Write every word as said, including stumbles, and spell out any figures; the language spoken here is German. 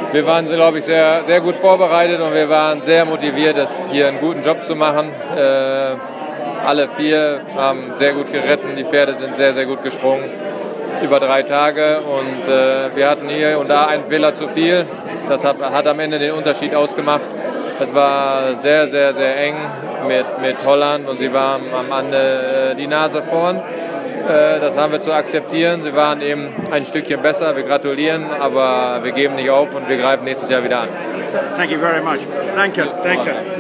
wir waren, glaube ich, sehr, sehr gut vorbereitet und wir waren sehr motiviert, das hier einen guten Job zu machen. Äh, alle vier haben sehr gut geritten, die Pferde sind sehr, sehr gut gesprungen über drei Tage und äh, wir hatten hier und da einen Fehler zu viel. Das hat, hat am Ende den Unterschied ausgemacht. Es war sehr, sehr, sehr eng mit, mit Holland und sie waren am Ende äh, die Nase vorn. Äh, das haben wir zu akzeptieren. Sie waren eben ein Stückchen besser. Wir gratulieren, aber wir geben nicht auf und wir greifen nächstes Jahr wieder an. Thank you very much. Danke, danke.